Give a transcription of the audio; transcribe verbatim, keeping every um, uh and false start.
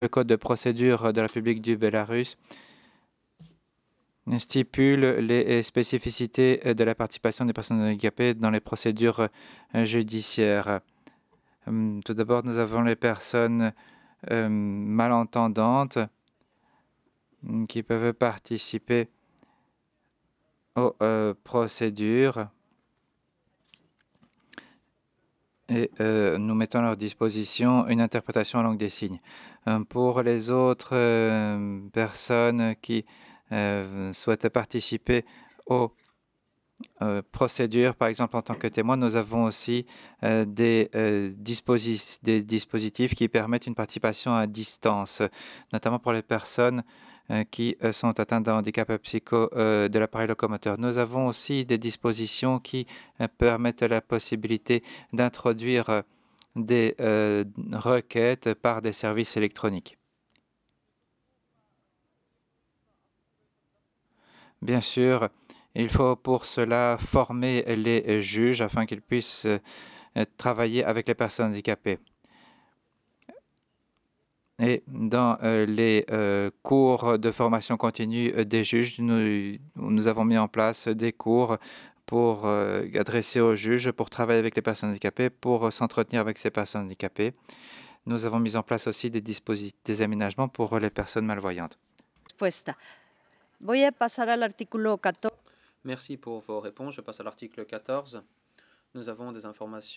Le code de procédure de la République du Bélarus stipule les spécificités de la participation des personnes handicapées dans les procédures judiciaires. Tout d'abord, nous avons les personnes euh, malentendantes qui peuvent participer aux euh, procédures et euh, nous mettons à leur disposition une interprétation en langue des signes. Euh, pour les autres euh, personnes qui euh, souhaitent participer aux euh, procédures, par exemple en tant que témoin, nous avons aussi euh, des, euh, disposi des dispositifs qui permettent une participation à distance, notamment pour les personnes euh, qui euh, sont atteintes d'un handicap psycho euh, de l'appareil locomoteur. Nous avons aussi des dispositions qui euh, permettent la possibilité d'introduire euh, des euh, requêtes par des services électroniques. Bien sûr, il faut pour cela former les juges afin qu'ils puissent euh, travailler avec les personnes handicapées. Et dans euh, les euh, cours de formation continue des juges, nous, nous avons mis en place des cours pour euh, adresser aux juges, pour travailler avec les personnes handicapées, pour euh, s'entretenir avec ces personnes handicapées. Nous avons mis en place aussi des dispositifs, des aménagements pour les personnes malvoyantes. Voy a pasar al artículo catorce. Merci pour vos réponses. Je passe à l'article quatorze. Nous avons des informations.